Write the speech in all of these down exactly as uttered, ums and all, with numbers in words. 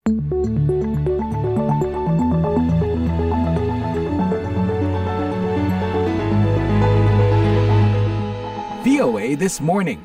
V O A This Morning.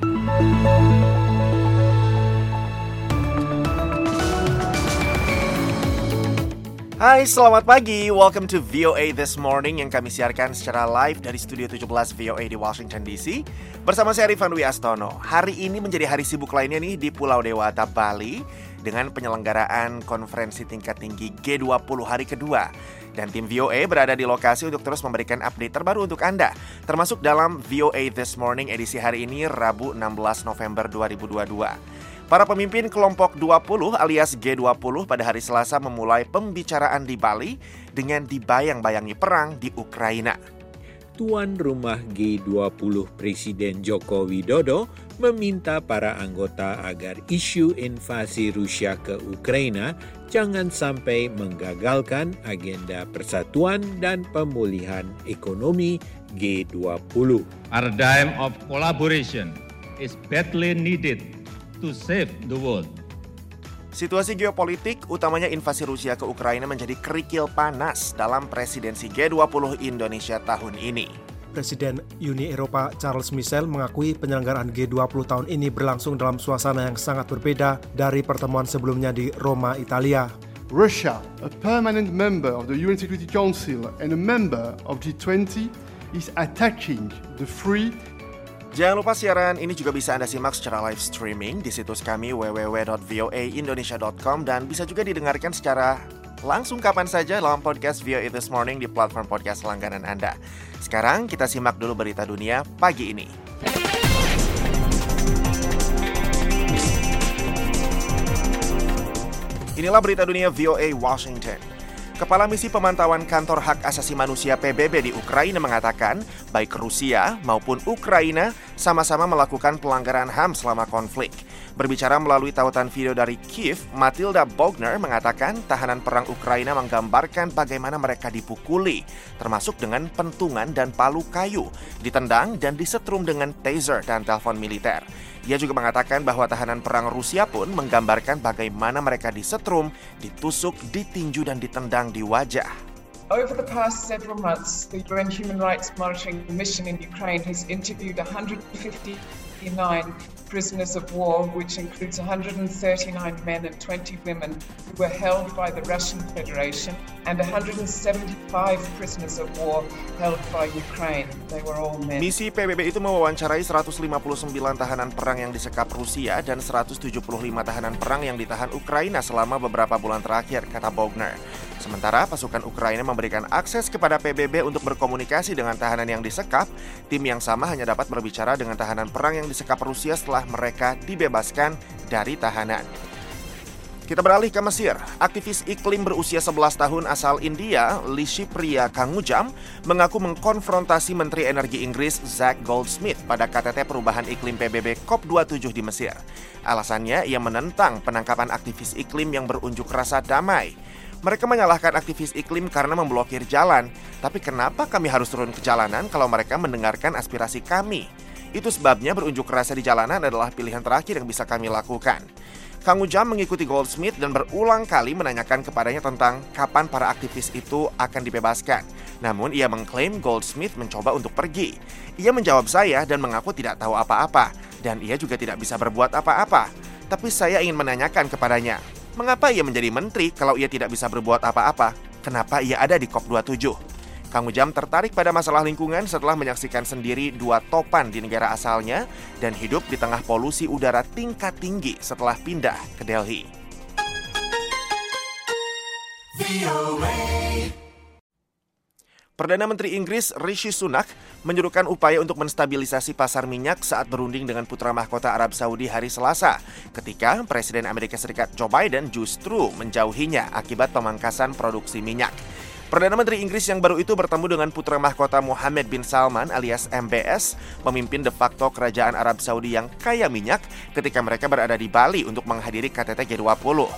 Hai, selamat pagi. Welcome to V O A This Morning yang kami siarkan secara live dari Studio tujuh belas V O A di Washington D C. Bersama saya Rifan Dwi Astono. Hari ini menjadi hari sibuk lainnya nih di Pulau Dewata, Bali dengan penyelenggaraan konferensi tingkat tinggi G dua puluh hari kedua. Dan tim V O A berada di lokasi untuk terus memberikan update terbaru untuk Anda, termasuk dalam V O A This Morning edisi hari ini Rabu enam belas November dua ribu dua puluh dua. Para pemimpin kelompok dua puluh alias G dua puluh pada hari Selasa memulai pembicaraan di Bali dengan dibayang-bayangi perang di Ukraina. Tuan rumah G dua puluh Presiden Joko Widodo meminta para anggota agar isu invasi Rusia ke Ukraina jangan sampai menggagalkan agenda persatuan dan pemulihan ekonomi G dua puluh. Paradigm of collaboration is badly needed to save the world. Situasi geopolitik, utamanya invasi Rusia ke Ukraina menjadi kerikil panas dalam presidensi G dua puluh Indonesia tahun ini. Presiden Uni Eropa Charles Michel mengakui penyelenggaraan G dua puluh tahun ini berlangsung dalam suasana yang sangat berbeda dari pertemuan sebelumnya di Roma, Italia. Russia, a permanent member of the U N Security Council and a member of G twenty, is attacking the free. Jangan lupa siaran ini juga bisa Anda simak secara live streaming di situs kami w w w dot v o a indonesia dot com dan bisa juga didengarkan secara langsung kapan saja dalam podcast V O A This Morning di platform podcast langganan Anda. Sekarang kita simak dulu berita dunia pagi ini. Inilah berita dunia V O A Washington. Kepala Misi Pemantauan Kantor Hak Asasi Manusia P B B di Ukraina mengatakan, baik Rusia maupun Ukraina sama-sama melakukan pelanggaran H A M selama konflik. Berbicara melalui tautan video dari Kiev, Matilda Bogner mengatakan tahanan perang Ukraina menggambarkan bagaimana mereka dipukuli, termasuk dengan pentungan dan palu kayu, ditendang dan disetrum dengan taser dan telepon militer. Ia juga mengatakan bahwa tahanan perang Rusia pun menggambarkan bagaimana mereka disetrum, ditusuk, ditinju, dan ditendang di wajah. Over the past several months, the U N Human Rights Monitoring Mission in Ukraine has interviewed one hundred fifty-nine prisoners of war, which includes one hundred thirty-nine men and twenty women who were held by the Russian Federation, and one hundred seventy-five prisoners of war held by Ukraine. They were all men. Misi P B B itu mewawancarai seratus lima puluh sembilan tahanan perang yang disekap Rusia dan seratus tujuh puluh lima tahanan perang yang ditahan Ukraina selama beberapa bulan terakhir, kata Bogner. Sementara pasukan Ukraina memberikan akses kepada P B B untuk berkomunikasi dengan tahanan yang disekap, tim yang sama hanya dapat berbicara dengan tahanan perang yang disekap Rusia setelah mereka dibebaskan dari tahanan. Kita beralih ke Mesir. Aktivis iklim berusia sebelas tahun asal India, Lishipriya Kangujam, mengaku mengkonfrontasi Menteri Energi Inggris Zach Goldsmith pada K T T Perubahan Iklim P B B C O P dua puluh tujuh di Mesir. Alasannya, ia menentang penangkapan aktivis iklim yang berunjuk rasa damai. Mereka menyalahkan aktivis iklim karena memblokir jalan. Tapi kenapa kami harus turun ke jalanan kalau mereka mendengarkan aspirasi kami? Itu sebabnya berunjuk rasa di jalanan adalah pilihan terakhir yang bisa kami lakukan. Kangujam mengikuti Goldsmith dan berulang kali menanyakan kepadanya tentang kapan para aktivis itu akan dibebaskan. Namun ia mengklaim Goldsmith mencoba untuk pergi. Ia menjawab saya dan mengaku tidak tahu apa-apa. Dan ia juga tidak bisa berbuat apa-apa. Tapi saya ingin menanyakan kepadanya, mengapa ia menjadi menteri kalau ia tidak bisa berbuat apa-apa? Kenapa ia ada di C O P dua puluh tujuh? Kangujam tertarik pada masalah lingkungan setelah menyaksikan sendiri dua topan di negara asalnya dan hidup di tengah polusi udara tingkat tinggi setelah pindah ke Delhi. Perdana Menteri Inggris Rishi Sunak menyerukan upaya untuk menstabilisasi pasar minyak saat berunding dengan putra mahkota Arab Saudi hari Selasa, ketika Presiden Amerika Serikat Joe Biden justru menjauhinya akibat pemangkasan produksi minyak. Perdana Menteri Inggris yang baru itu bertemu dengan putra mahkota Mohammed bin Salman alias M B S, pemimpin de facto kerajaan Arab Saudi yang kaya minyak, ketika mereka berada di Bali untuk menghadiri K T T G dua puluh.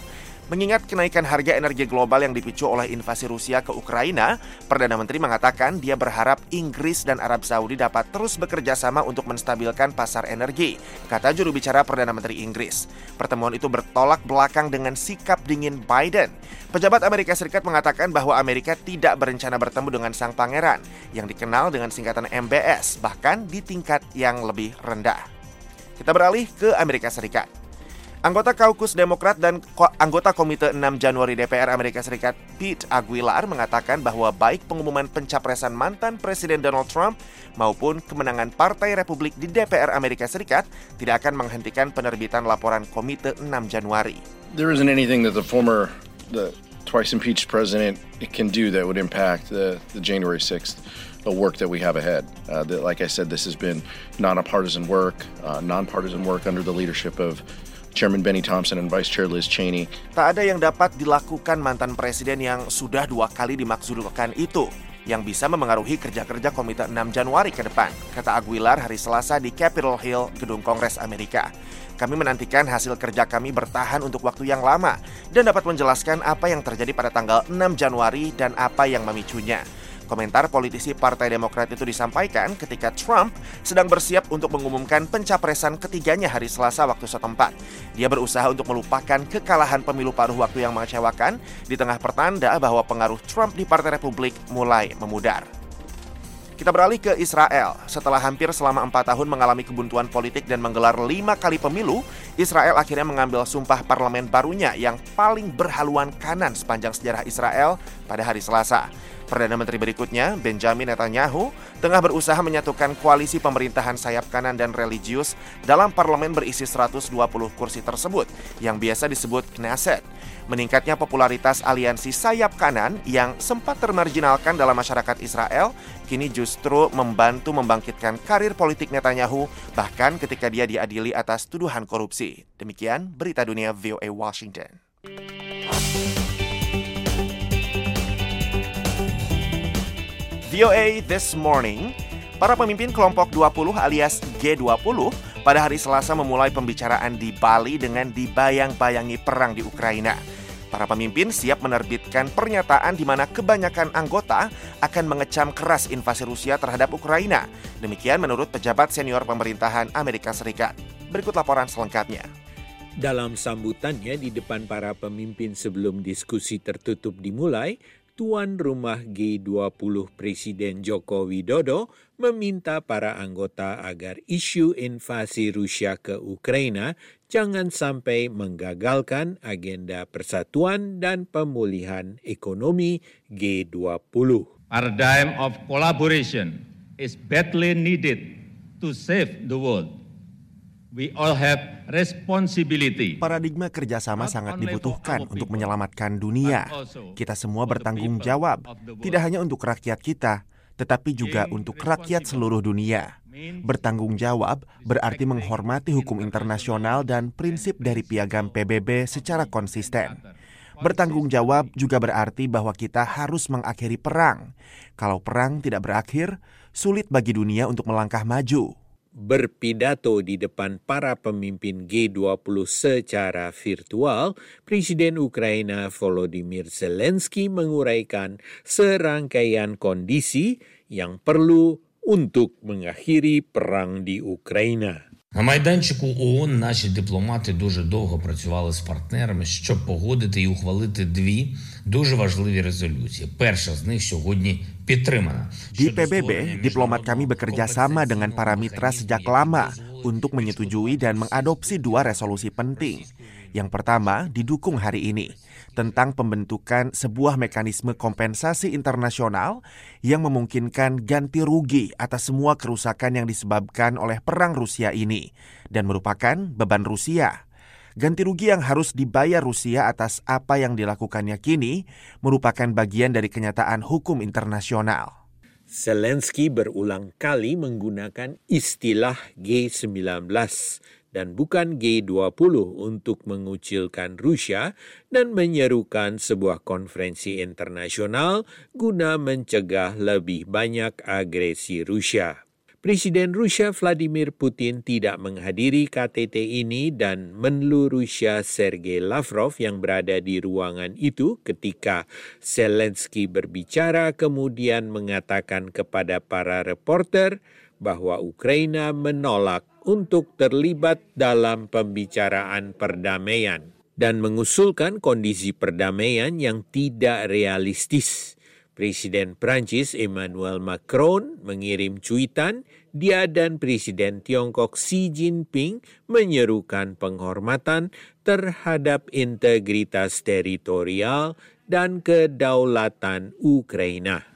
Mengingat kenaikan harga energi global yang dipicu oleh invasi Rusia ke Ukraina, Perdana Menteri mengatakan dia berharap Inggris dan Arab Saudi dapat terus bekerja sama untuk menstabilkan pasar energi, kata juru bicara Perdana Menteri Inggris. Pertemuan itu bertolak belakang dengan sikap dingin Biden. Pejabat Amerika Serikat mengatakan bahwa Amerika tidak berencana bertemu dengan sang pangeran, yang dikenal dengan singkatan M B S, bahkan di tingkat yang lebih rendah. Kita beralih ke Amerika Serikat. Anggota Kaukus Demokrat dan ko- anggota Komite enam Januari D P R Amerika Serikat Pete Aguilar mengatakan bahwa baik pengumuman pencapresan mantan Presiden Donald Trump maupun kemenangan Partai Republik di D P R Amerika Serikat tidak akan menghentikan penerbitan laporan Komite enam Januari. There isn't anything that the former, the twice impeached president can do that would impact the, the January sixth work that we have ahead. Uh, that, like I said, this has been non-partisan work, uh, non-partisan work under the leadership of Chairman Benny Thompson and Vice Chair Liz Cheney. Tak ada yang dapat dilakukan mantan presiden yang sudah dua kali dimaksudkan itu yang bisa memengaruhi kerja-kerja Komite enam Januari ke depan, kata Aguilar hari Selasa di Capitol Hill, Gedung Kongres Amerika. Kami menantikan hasil kerja kami bertahan untuk waktu yang lama dan dapat menjelaskan apa yang terjadi pada tanggal enam Januari dan apa yang memicunya. Komentar politisi Partai Demokrat itu disampaikan ketika Trump sedang bersiap untuk mengumumkan pencapresan ketiganya hari Selasa waktu setempat. Dia berusaha untuk melupakan kekalahan pemilu paruh waktu yang mengecewakan di tengah pertanda bahwa pengaruh Trump di Partai Republik mulai memudar. Kita beralih ke Israel. Setelah hampir selama empat tahun mengalami kebuntuan politik dan menggelar lima kali pemilu, Israel akhirnya mengambil sumpah parlemen barunya yang paling berhaluan kanan sepanjang sejarah Israel pada hari Selasa. Perdana Menteri berikutnya, Benjamin Netanyahu, tengah berusaha menyatukan koalisi pemerintahan sayap kanan dan religius dalam parlemen berisi seratus dua puluh kursi tersebut, yang biasa disebut Knesset. Meningkatnya popularitas aliansi sayap kanan yang sempat termarginalkan dalam masyarakat Israel, kini justru membantu membangkitkan karir politik Netanyahu, bahkan ketika dia diadili atas tuduhan korupsi. Demikian berita dunia V O A Washington. V O A This Morning, para pemimpin kelompok dua puluh alias G dua puluh pada hari Selasa memulai pembicaraan di Bali dengan dibayang-bayangi perang di Ukraina. Para pemimpin siap menerbitkan pernyataan di mana kebanyakan anggota akan mengecam keras invasi Rusia terhadap Ukraina. Demikian menurut pejabat senior pemerintahan Amerika Serikat. Berikut laporan selengkapnya. Dalam sambutannya di depan para pemimpin sebelum diskusi tertutup dimulai, Tuan rumah G dua puluh Presiden Joko Widodo meminta para anggota agar isu invasi Rusia ke Ukraina jangan sampai menggagalkan agenda persatuan dan pemulihan ekonomi G dua puluh. Paradigm of collaboration is badly needed to save the world. We all have responsibility. Paradigma kerjasama sangat dibutuhkan untuk menyelamatkan dunia. Kita semua bertanggung jawab, tidak hanya untuk rakyat kita, tetapi juga untuk rakyat seluruh dunia. Bertanggung jawab berarti menghormati hukum internasional dan prinsip dari Piagam P B B secara konsisten. Bertanggung jawab juga berarti bahwa kita harus mengakhiri perang. Kalau perang tidak berakhir, sulit bagi dunia untuk melangkah maju. Berpidato di depan para pemimpin G dua puluh secara virtual, Presiden Ukraina Volodymyr Zelensky menguraikan serangkaian kondisi yang perlu untuk mengakhiri perang di Ukraina. На майданчику ООН наші дипломати дуже довго працювали з партнерами, щоб погодити і ухвалити дві дуже важливі резолюції. Перша з них сьогодні підтримана. Di P B B, diplomat kami bekerja sama dengan para mitra sejak lama untuk menyetujui dan mengadopsi dua resolusi penting. Yang pertama didukung hari ini, tentang pembentukan sebuah mekanisme kompensasi internasional yang memungkinkan ganti rugi atas semua kerusakan yang disebabkan oleh perang Rusia ini dan merupakan beban Rusia. Ganti rugi yang harus dibayar Rusia atas apa yang dilakukannya kini merupakan bagian dari kenyataan hukum internasional. Zelensky berulang kali menggunakan istilah G sembilan belas dan bukan G dua puluh untuk mengucilkan Rusia dan menyerukan sebuah konferensi internasional guna mencegah lebih banyak agresi Rusia. Presiden Rusia Vladimir Putin tidak menghadiri K T T ini dan Menlu Rusia Sergei Lavrov yang berada di ruangan itu ketika Zelensky berbicara kemudian mengatakan kepada para reporter bahwa Ukraina menolak untuk terlibat dalam pembicaraan perdamaian dan mengusulkan kondisi perdamaian yang tidak realistis. Presiden Prancis Emmanuel Macron mengirim cuitan, dia dan Presiden Tiongkok Xi Jinping menyerukan penghormatan terhadap integritas teritorial dan kedaulatan Ukraina.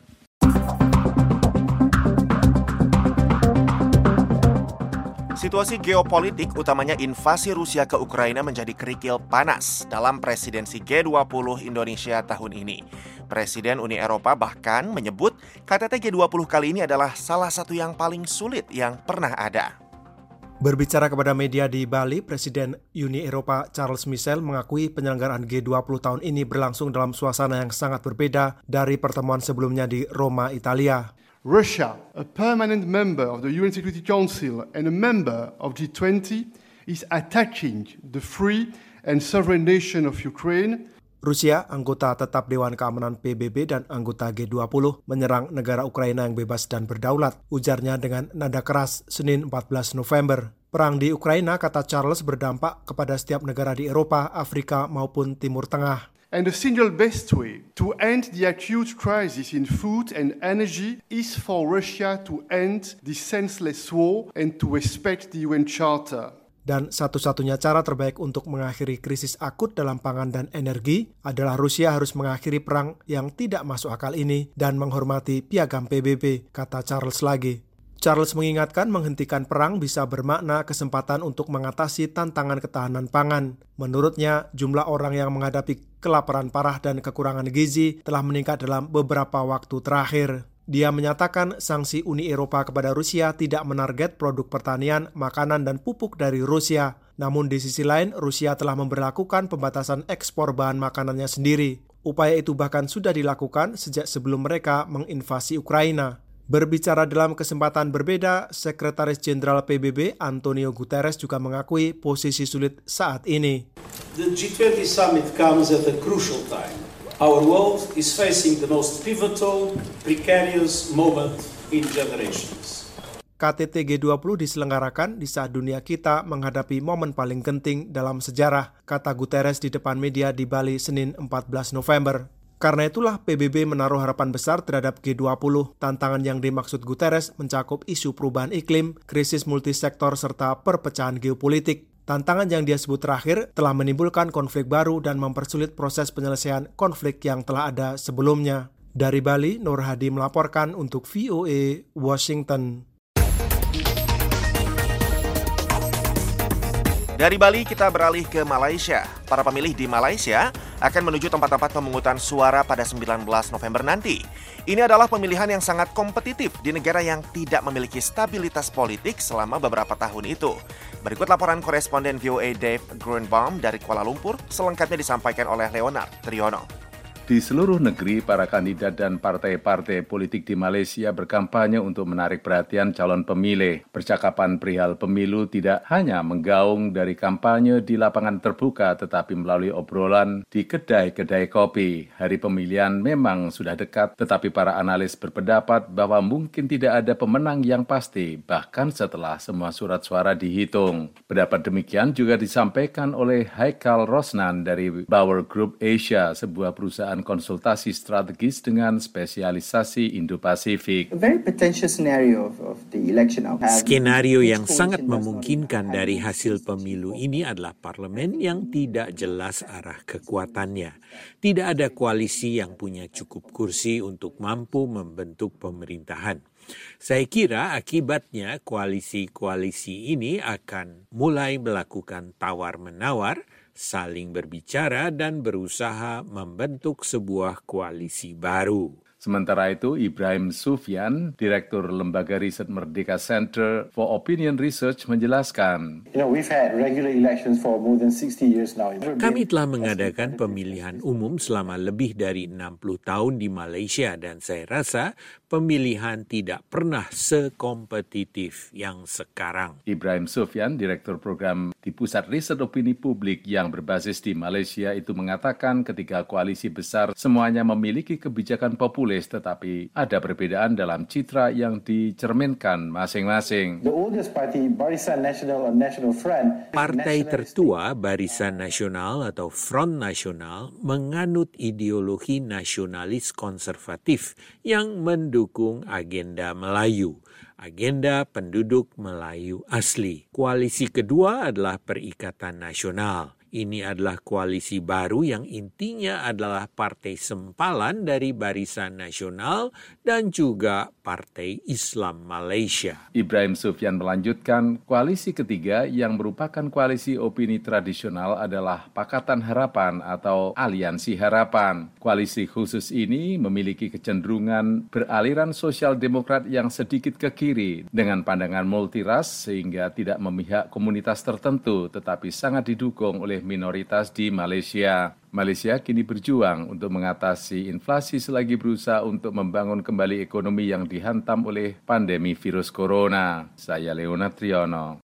Situasi geopolitik, utamanya invasi Rusia ke Ukraina menjadi kerikil panas dalam presidensi G dua puluh Indonesia tahun ini. Presiden Uni Eropa bahkan menyebut K T T G dua puluh kali ini adalah salah satu yang paling sulit yang pernah ada. Berbicara kepada media di Bali, Presiden Uni Eropa Charles Michel mengakui penyelenggaraan G dua puluh tahun ini berlangsung dalam suasana yang sangat berbeda dari pertemuan sebelumnya di Roma, Italia. Russia, a permanent member of the U N Security Council and a member of G twenty, is attacking the free and sovereign nation of Ukraine. Rusia, anggota tetap Dewan Keamanan P B B dan anggota G dua puluh, menyerang negara Ukraina yang bebas dan berdaulat, ujarnya dengan nada keras Senin empat belas November. Perang di Ukraina, kata Charles, berdampak kepada setiap negara di Eropa, Afrika maupun Timur Tengah. And the single best way to end the acute crisis in food and energy is for Russia to end this senseless war and to respect the U N Charter. Dan satu-satunya cara terbaik untuk mengakhiri krisis akut dalam pangan dan energi adalah Rusia harus mengakhiri perang yang tidak masuk akal ini dan menghormati piagam P B B, kata Charles lagi. Charles mengingatkan menghentikan perang bisa bermakna kesempatan untuk mengatasi tantangan ketahanan pangan. Menurutnya, jumlah orang yang menghadapi kelaparan parah dan kekurangan gizi telah meningkat dalam beberapa waktu terakhir. Dia menyatakan sanksi Uni Eropa kepada Rusia tidak menarget produk pertanian, makanan, dan pupuk dari Rusia. Namun di sisi lain, Rusia telah memberlakukan pembatasan ekspor bahan makanannya sendiri. Upaya itu bahkan sudah dilakukan sejak sebelum mereka menginvasi Ukraina. Berbicara dalam kesempatan berbeda, Sekretaris Jenderal P B B Antonio Guterres juga mengakui posisi sulit saat ini. The G twenty summit comes at a crucial time. Our world is facing the most pivotal, precarious moment in generations. K T T G dua puluh diselenggarakan di saat dunia kita menghadapi momen paling genting dalam sejarah, kata Guterres di depan media di Bali Senin empat belas November. Karena itulah P B B menaruh harapan besar terhadap G dua puluh. Tantangan yang dimaksud Guterres mencakup isu perubahan iklim, krisis multisektor, serta perpecahan geopolitik. Tantangan yang dia sebut terakhir telah menimbulkan konflik baru dan mempersulit proses penyelesaian konflik yang telah ada sebelumnya. Dari Bali, Nur Hadi melaporkan untuk V O A Washington. Dari Bali kita beralih ke Malaysia. Para pemilih di Malaysia akan menuju tempat-tempat pemungutan suara pada sembilan belas November nanti. Ini adalah pemilihan yang sangat kompetitif di negara yang tidak memiliki stabilitas politik selama beberapa tahun itu. Berikut laporan koresponden V O A Dave Grunbaum dari Kuala Lumpur, selengkapnya disampaikan oleh Leonard Triono. Di seluruh negeri, para kandidat dan partai-partai politik di Malaysia berkampanye untuk menarik perhatian calon pemilih. Percakapan perihal pemilu tidak hanya menggaung dari kampanye di lapangan terbuka, tetapi melalui obrolan di kedai-kedai kopi. Hari pemilihan memang sudah dekat, tetapi para analis berpendapat bahwa mungkin tidak ada pemenang yang pasti, bahkan setelah semua surat suara dihitung. Pendapat demikian juga disampaikan oleh Haikal Rosnan dari Bauer Group Asia, sebuah perusahaan konsultasi strategis dengan spesialisasi Indo-Pasifik. Skenario yang sangat memungkinkan dari hasil pemilu ini adalah parlemen yang tidak jelas arah kekuatannya. Tidak ada koalisi yang punya cukup kursi untuk mampu membentuk pemerintahan. Saya kira akibatnya koalisi-koalisi ini akan mulai melakukan tawar-menawar, saling berbicara dan berusaha membentuk sebuah koalisi baru. Sementara itu, Ibrahim Sufyan, Direktur Lembaga Riset Merdeka Center for Opinion Research menjelaskan. You know, we've had regular elections for more than sixty years now. Kami telah mengadakan pemilihan umum selama lebih dari enam puluh tahun di Malaysia dan saya rasa pemilihan tidak pernah sekompetitif yang sekarang. Ibrahim Sufyan, Direktur Program di Pusat Riset Opini Publik yang berbasis di Malaysia itu mengatakan ketika koalisi besar semuanya memiliki kebijakan populis tetapi ada perbedaan dalam citra yang dicerminkan masing-masing. The oldest party, Barisan Nasional or National Front. Partai tertua Barisan Nasional atau Front Nasional menganut ideologi nasionalis konservatif yang mendukung agenda Melayu. Agenda penduduk Melayu asli. Koalisi kedua adalah Perikatan Nasional. Ini adalah koalisi baru yang intinya adalah partai sempalan dari Barisan Nasional dan juga Partai Islam Malaysia. Ibrahim Sufyan melanjutkan, koalisi ketiga yang merupakan koalisi opini tradisional adalah Pakatan Harapan atau Aliansi Harapan. Koalisi khusus ini memiliki kecenderungan beraliran sosial demokrat yang sedikit ke kiri dengan pandangan multiras sehingga tidak memihak komunitas tertentu tetapi sangat didukung oleh minoritas di Malaysia. Malaysia kini berjuang untuk mengatasi inflasi selagi berusaha untuk membangun kembali ekonomi yang dihantam oleh pandemi virus corona. Saya Leonard Triono.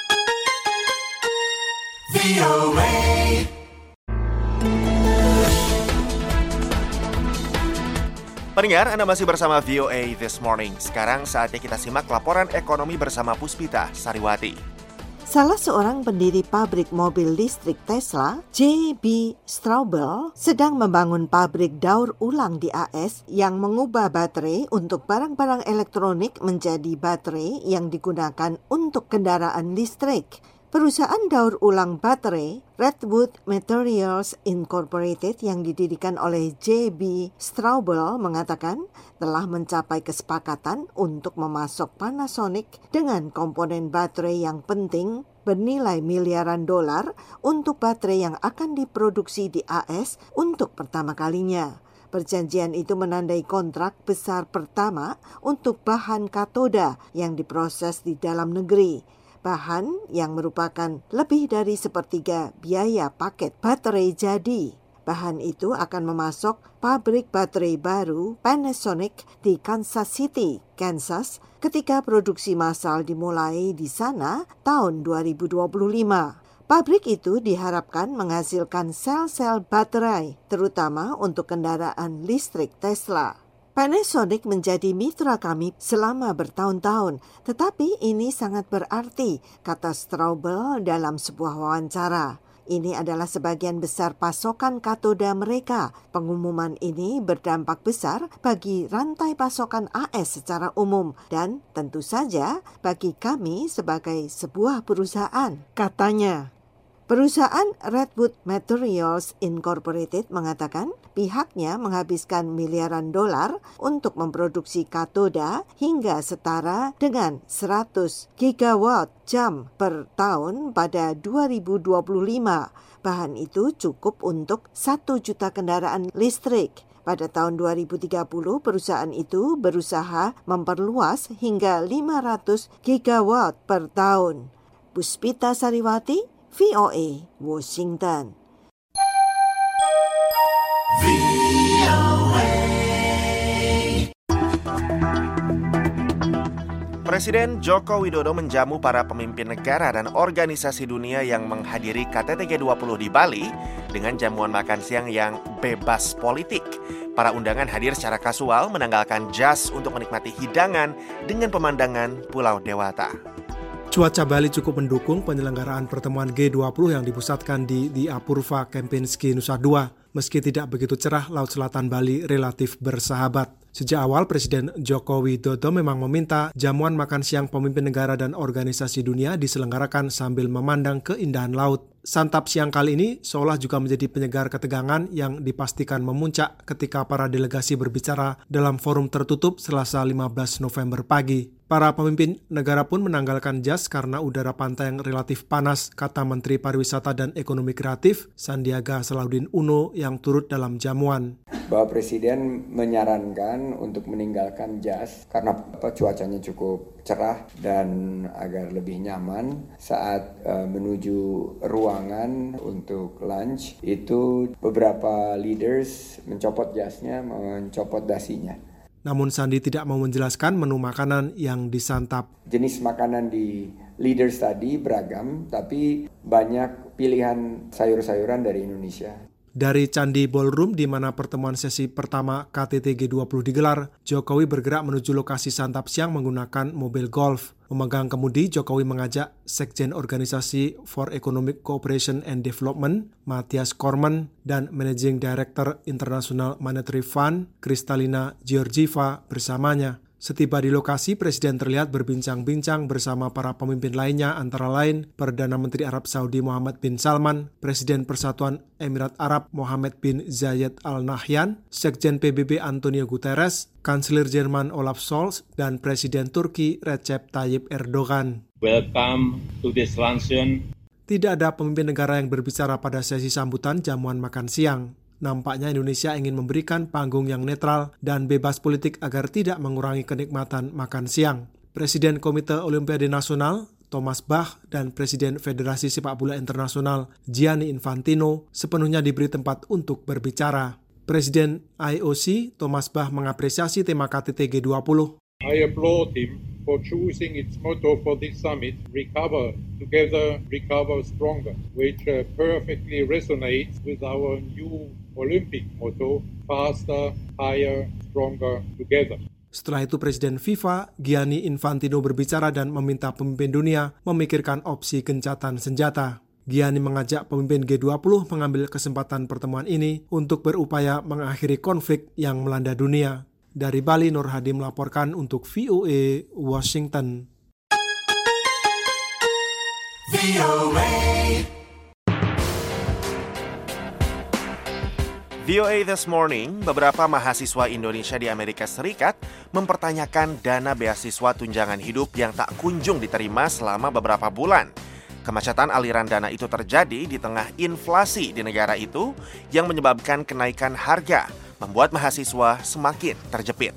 Pendengar, Anda masih bersama V O A This Morning. Sekarang saatnya kita simak laporan ekonomi bersama Puspita Sariwati. Salah seorang pendiri pabrik mobil listrik Tesla, J B Straubel, sedang membangun pabrik daur ulang di A S yang mengubah baterai untuk barang-barang elektronik menjadi baterai yang digunakan untuk kendaraan listrik. Perusahaan daur ulang baterai, Redwood Materials Incorporated yang didirikan oleh J B Straubel mengatakan telah mencapai kesepakatan untuk memasok Panasonic dengan komponen baterai yang penting bernilai miliaran dolar untuk baterai yang akan diproduksi di A S untuk pertama kalinya. Perjanjian itu menandai kontrak besar pertama untuk bahan katoda yang diproses di dalam negeri. Bahan yang merupakan lebih dari sepertiga biaya paket baterai jadi. Bahan itu akan memasok pabrik baterai baru Panasonic di Kansas City, Kansas, ketika produksi massal dimulai di sana tahun dua ribu dua puluh lima. Pabrik itu diharapkan menghasilkan sel-sel baterai, terutama untuk kendaraan listrik Tesla. Panasonic menjadi mitra kami selama bertahun-tahun, tetapi ini sangat berarti, kata Straubel dalam sebuah wawancara. Ini adalah sebagian besar pasokan katoda mereka. Pengumuman ini berdampak besar bagi rantai pasokan A S secara umum dan tentu saja bagi kami sebagai sebuah perusahaan, katanya. Perusahaan Redwood Materials Incorporated mengatakan pihaknya menghabiskan miliaran dolar untuk memproduksi katoda hingga setara dengan seratus gigawatt jam per tahun pada dua ribu dua puluh lima. Bahan itu cukup untuk satu juta kendaraan listrik. Pada tahun dua ribu tiga puluh, perusahaan itu berusaha memperluas hingga lima ratus gigawatt per tahun. Puspita Sariwati, V O A, Washington. Presiden Joko Widodo menjamu para pemimpin negara dan organisasi dunia yang menghadiri K T T G dua puluh di Bali dengan jamuan makan siang yang bebas politik. Para undangan hadir secara kasual menanggalkan jas untuk menikmati hidangan dengan pemandangan Pulau Dewata. Cuaca Bali cukup mendukung penyelenggaraan pertemuan G dua puluh yang dipusatkan di di Apurva Kempinski Nusa Dua. Meski tidak begitu cerah, Laut Selatan Bali relatif bersahabat. Sejak awal, Presiden Joko Widodo memang meminta jamuan makan siang pemimpin negara dan organisasi dunia diselenggarakan sambil memandang keindahan laut. Santap siang kali ini seolah juga menjadi penyegar ketegangan yang dipastikan memuncak ketika para delegasi berbicara dalam forum tertutup Selasa lima belas November pagi. Para pemimpin negara pun menanggalkan jas karena udara pantai yang relatif panas, kata Menteri Pariwisata dan Ekonomi Kreatif Sandiaga Salahuddin Uno yang turut dalam jamuan. Bahwa Presiden menyarankan disarankan untuk meninggalkan jas karena apa, cuacanya cukup cerah dan agar lebih nyaman saat uh, menuju ruangan untuk lunch. Itu beberapa leaders mencopot jasnya, mencopot dasinya. Namun Sandi tidak mau menjelaskan menu makanan yang disantap. Jenis makanan di leaders tadi beragam, tapi banyak pilihan sayur-sayuran dari Indonesia. Dari Candi Ballroom di mana pertemuan sesi pertama K T T G dua puluh digelar, Jokowi bergerak menuju lokasi santap siang menggunakan mobil golf. Memegang kemudi, Jokowi mengajak Sekjen Organisasi for Economic Cooperation and Development, Matthias Korman, dan Managing Director International Monetary Fund, Kristalina Georgieva bersamanya. Setiba di lokasi, Presiden terlihat berbincang-bincang bersama para pemimpin lainnya, antara lain Perdana Menteri Arab Saudi Muhammad bin Salman, Presiden Persatuan Emirat Arab Mohammed bin Zayed Al Nahyan, Sekjen P B B Antonio Guterres, Kanselir Jerman Olaf Scholz, dan Presiden Turki Recep Tayyip Erdogan. Welcome to this luncheon. Tidak ada pemimpin negara yang berbicara pada sesi sambutan jamuan makan siang. Nampaknya Indonesia ingin memberikan panggung yang netral dan bebas politik agar tidak mengurangi kenikmatan makan siang. Presiden Komite Olimpiade Nasional, Thomas Bach, dan Presiden Federasi Sepak Bola Internasional, Gianni Infantino, sepenuhnya diberi tempat untuk berbicara. Presiden I O C, Thomas Bach, mengapresiasi tema K T T G dua puluh. I applaud him for choosing its motto for this summit, Recover Together, Recover Stronger, which uh, perfectly resonates with our new Olympic motto, Faster, Higher, Stronger Together. Setelah itu Presiden FIFA, Gianni Infantino, berbicara dan meminta pemimpin dunia memikirkan opsi gencatan senjata. Gianni mengajak pemimpin G dua puluh mengambil kesempatan pertemuan ini untuk berupaya mengakhiri konflik yang melanda dunia. Dari Bali, Nur Hadi melaporkan untuk V O A Washington. V O A V O A This Morning, beberapa mahasiswa Indonesia di Amerika Serikat mempertanyakan dana beasiswa tunjangan hidup yang tak kunjung diterima selama beberapa bulan. Kemacetan aliran dana itu terjadi di tengah inflasi di negara itu yang menyebabkan kenaikan harga, membuat mahasiswa semakin terjepit.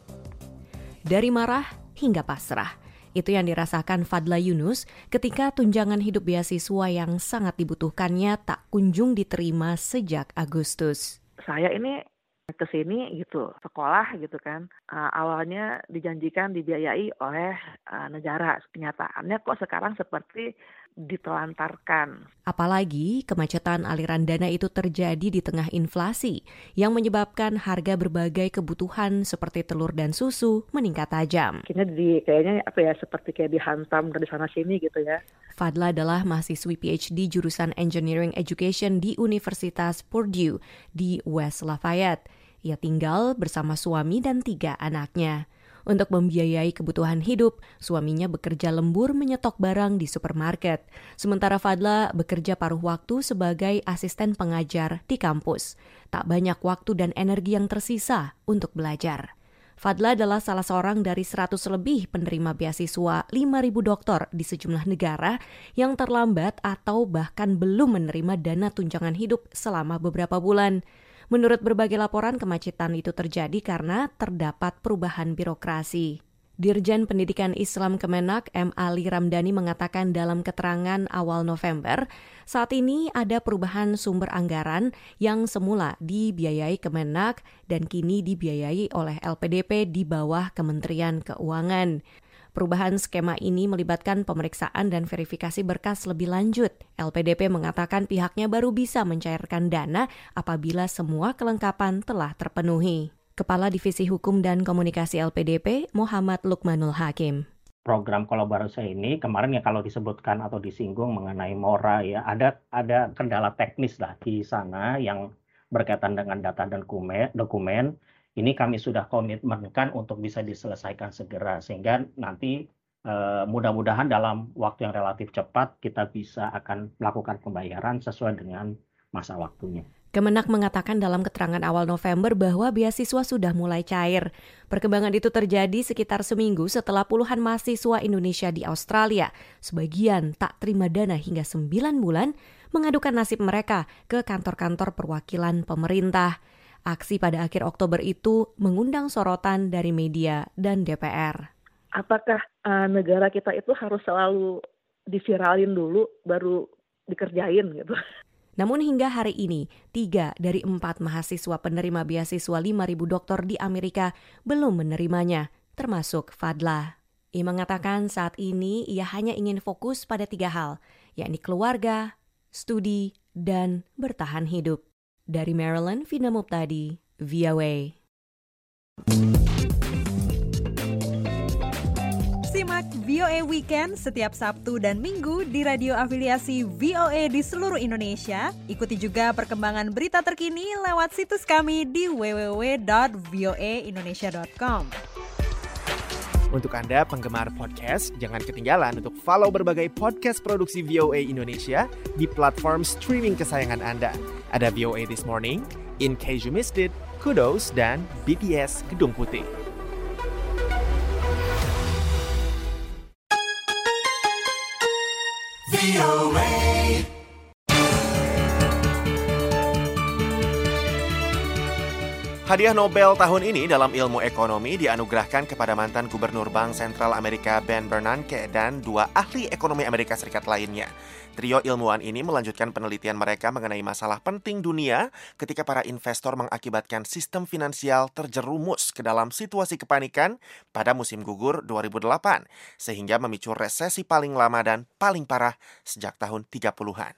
Dari marah hingga pasrah, itu yang dirasakan Fadla Yunus ketika tunjangan hidup beasiswa yang sangat dibutuhkannya tak kunjung diterima sejak Agustus. Saya ini ke sini gitu, sekolah gitu kan, uh, awalnya dijanjikan dibiayai oleh uh, negara. Kenyataannya kok sekarang seperti ditelantarkan. Apalagi kemacetan aliran dana itu terjadi di tengah inflasi yang menyebabkan harga berbagai kebutuhan seperti telur dan susu meningkat tajam. Kayaknya di kayaknya apa ya seperti kayak dihantam dari sana sini gitu ya. Fadla adalah mahasiswi P H D jurusan Engineering Education di Universitas Purdue di West Lafayette. Ia tinggal bersama suami dan tiga anaknya. Untuk membiayai kebutuhan hidup, suaminya bekerja lembur menyetok barang di supermarket. Sementara Fadla bekerja paruh waktu sebagai asisten pengajar di kampus. Tak banyak waktu dan energi yang tersisa untuk belajar. Fadla adalah salah seorang dari seratus lebih penerima beasiswa lima ribu doktor di sejumlah negara yang terlambat atau bahkan belum menerima dana tunjangan hidup selama beberapa bulan. Menurut berbagai laporan, kemacetan itu terjadi karena terdapat perubahan birokrasi. Dirjen Pendidikan Islam Kemenak M. Ali Ramdhani mengatakan dalam keterangan awal November, saat ini ada perubahan sumber anggaran yang semula dibiayai Kemenak dan kini dibiayai oleh L P D P di bawah Kementerian Keuangan. Perubahan skema ini melibatkan pemeriksaan dan verifikasi berkas lebih lanjut. L P D P mengatakan pihaknya baru bisa mencairkan dana apabila semua kelengkapan telah terpenuhi. Kepala Divisi Hukum dan Komunikasi L P D P, Muhammad Lukmanul Hakim. Program kolaborasi ini kemarin ya kalau disebutkan atau disinggung mengenai Mora ya ada ada kendala teknis lah di sana yang berkaitan dengan data dan dokumen. dokumen. Ini kami sudah komitmenkan untuk bisa diselesaikan segera sehingga nanti eh, mudah-mudahan dalam waktu yang relatif cepat kita bisa akan melakukan pembayaran sesuai dengan masa waktunya. Kemenak mengatakan dalam keterangan awal November bahwa beasiswa sudah mulai cair. Perkembangan itu terjadi sekitar seminggu setelah puluhan mahasiswa Indonesia di Australia, sebagian tak terima dana hingga sembilan bulan, mengadukan nasib mereka ke kantor-kantor perwakilan pemerintah. Aksi pada akhir Oktober itu mengundang sorotan dari media dan D P R. Apakah uh, negara kita itu harus selalu diviralin dulu baru dikerjain gitu? Namun hingga hari ini, tiga dari empat mahasiswa penerima beasiswa lima ribu dokter di Amerika belum menerimanya, termasuk Fadla. Ia mengatakan saat ini ia hanya ingin fokus pada tiga hal, yakni keluarga, studi, dan bertahan hidup. Dari Maryland, Vina Muptadi, V O A. Simak V O A Weekend setiap Sabtu dan Minggu di radio afiliasi V O A di seluruh Indonesia. Ikuti juga perkembangan berita terkini lewat situs kami di w w w dot v o a indonesia dot com. Untuk Anda penggemar podcast, jangan ketinggalan untuk follow berbagai podcast produksi V O A Indonesia di platform streaming kesayangan Anda. Ada V O A This Morning, In Case You Missed It, Kudos, dan B T S Gedung Putih. V O A. Hadiah Nobel tahun ini dalam ilmu ekonomi dianugerahkan kepada mantan Gubernur Bank Sentral Amerika Ben Bernanke dan dua ahli ekonomi Amerika Serikat lainnya. Trio ilmuwan ini melanjutkan penelitian mereka mengenai masalah penting dunia ketika para investor mengakibatkan sistem finansial terjerumus ke dalam situasi kepanikan pada musim gugur dua ribu delapan, sehingga memicu resesi paling lama dan paling parah sejak tahun tiga puluhan.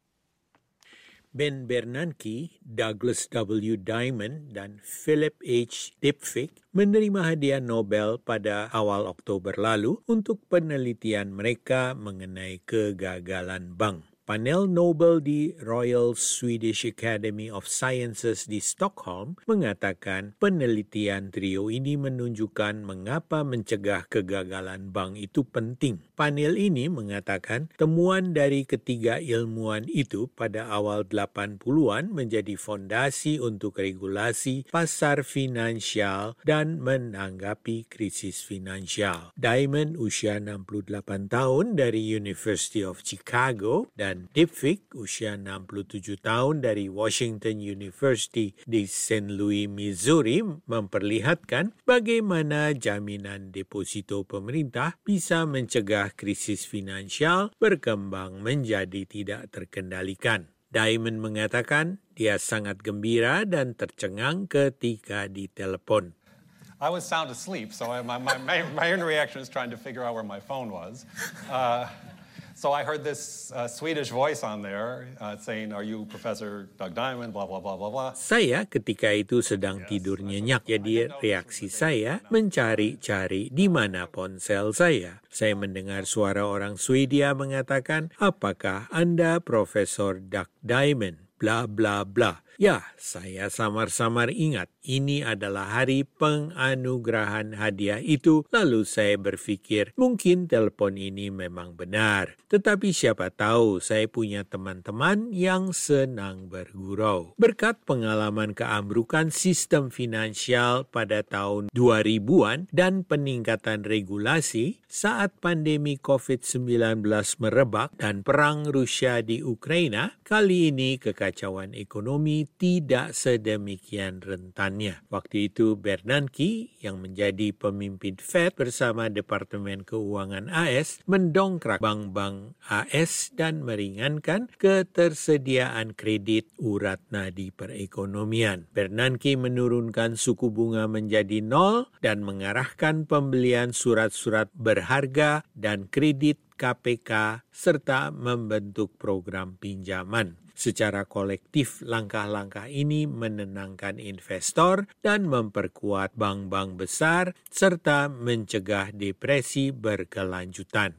Ben Bernanke, Douglas W. Diamond, dan Philip H. Dybvig menerima hadiah Nobel pada awal Oktober lalu untuk penelitian mereka mengenai kegagalan bank. Panel Nobel di Royal Swedish Academy of Sciences di Stockholm mengatakan penelitian trio ini menunjukkan mengapa mencegah kegagalan bank itu penting. Panel ini mengatakan temuan dari ketiga ilmuwan itu pada awal delapan puluhan menjadi fondasi untuk regulasi pasar finansial dan menanggapi krisis finansial. Diamond, usia enam puluh delapan tahun dari University of Chicago, dan Dybvig, usia enam puluh tujuh tahun dari Washington University di Saint Louis, Missouri, memperlihatkan bagaimana jaminan deposito pemerintah bisa mencegah krisis finansial berkembang menjadi tidak terkendalikan. Diamond mengatakan dia sangat gembira dan tercengang ketika ditelepon. I was sound asleep, so I, my, my, my own reaction was trying to figure out where my phone was. Uh, So I heard this uh, Swedish voice on there uh, saying, "Are you Professor Doug Diamond?" Blah blah blah blah blah. Saya ketika itu sedang tidur nyenyak, jadi reaksi saya mencari-cari di mana ponsel saya. Saya mendengar suara orang Swedia mengatakan, "Apakah Anda Profesor Doug Diamond?" Bla bla bla. Ya, saya samar-samar ingat. Ini adalah hari penganugerahan hadiah itu. Lalu saya berpikir, mungkin telepon ini memang benar. Tetapi siapa tahu saya punya teman-teman yang senang bergurau. Berkat pengalaman keambrukan sistem finansial pada tahun dua ribuan dan peningkatan regulasi saat pandemi covid sembilan belas merebak dan perang Rusia di Ukraina, kali ini kekacauan ekonomi tidak sedemikian rentannya. Waktu itu Bernanke yang menjadi pemimpin Fed bersama Departemen Keuangan A S mendongkrak bank-bank A S dan meringankan ketersediaan kredit urat nadi perekonomian. Bernanke menurunkan suku bunga menjadi nol dan mengarahkan pembelian surat-surat berharga dan kredit K P K serta membentuk program pinjaman. Secara kolektif, langkah-langkah ini menenangkan investor dan memperkuat bank-bank besar serta mencegah depresi berkelanjutan.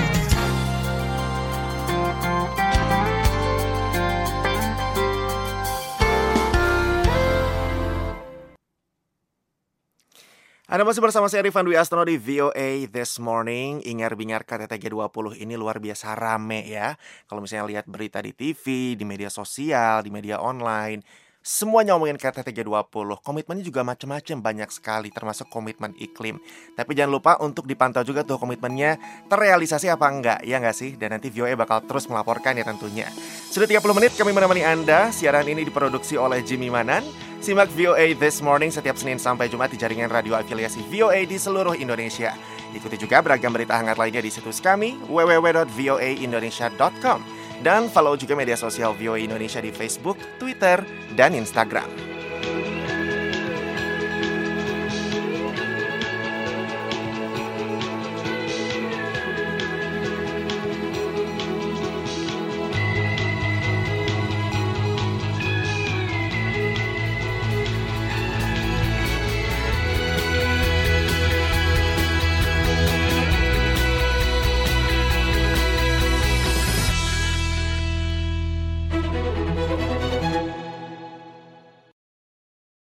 Anda masih bersama saya Rifan Dwi Astono di V O A This Morning. Ingar-bingar K T T G dua puluh ini luar biasa rame ya. Kalau misalnya lihat berita di T V, di media sosial, di media online, semuanya ngomongin K T T G dua puluh. Komitmennya juga macam-macam, banyak sekali, termasuk komitmen iklim. Tapi jangan lupa untuk dipantau juga tuh komitmennya terrealisasi apa enggak, ya enggak sih? Dan nanti V O A bakal terus melaporkan ya tentunya. Sudah tiga puluh menit kami menemani Anda. Siaran ini diproduksi oleh Jimmy Manan. Simak V O A This Morning setiap Senin sampai Jumat di jaringan radio afiliasi V O A di seluruh Indonesia. Ikuti juga beragam berita hangat lainnya di situs kami w w w dot v o a indonesia dot com. Dan follow juga media sosial V O A Indonesia di Facebook, Twitter, dan Instagram.